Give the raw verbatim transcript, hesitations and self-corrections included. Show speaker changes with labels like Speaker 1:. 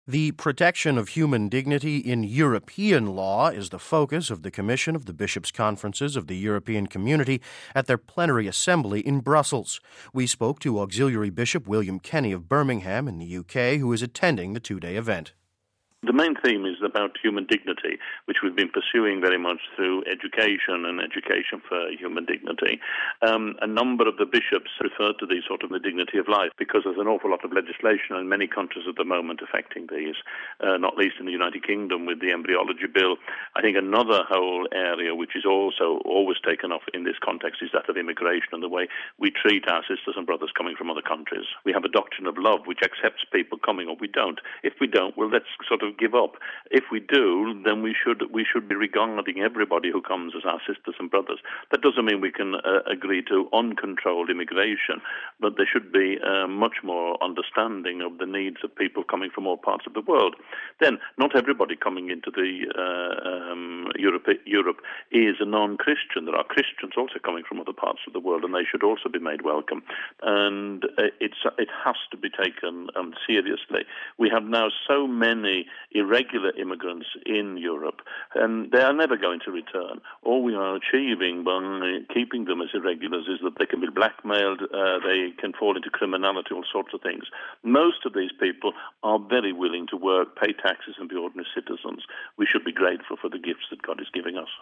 Speaker 1: The protection of human dignity in European law is the focus of the Commission of the Bishops' Conferences of the European Community at their plenary assembly in Brussels. We spoke to Auxiliary Bishop William Kenny of Birmingham in the U K, who is attending the two-day event.
Speaker 2: The main theme is about human dignity, which we've been pursuing very much through education and education for human dignity. Um, a number of the bishops refer to these sort of the dignity of life because there's an awful lot of legislation in many countries at the moment affecting these, uh, not least in the United Kingdom with the embryology bill. I think another whole area which is also always taken up in this context is that of immigration and the way we treat our sisters and brothers coming from other countries. We have a doctrine of love which accepts people coming, or we don't. If we don't, well, let's sort of give up. If we do, then we should we should be regarding everybody who comes as our sisters and brothers. That doesn't mean we can uh, agree to uncontrolled immigration, but there should be uh, much more understanding of the needs of people coming from all parts of the world. Then, not everybody coming into the uh, um, Europe, Europe is a non-Christian. There are Christians also coming from other parts of the world, and they should also be made welcome. And uh, it's it has to be taken um, seriously. We have now so many irregular immigrants in Europe, and they are never going to return. All we are achieving by keeping them as irregulars is that they can be blackmailed, uh, they can fall into criminality, all sorts of things. Most of these people are very willing to work, pay taxes, and be ordinary citizens. We should be grateful for the gifts that God is giving us.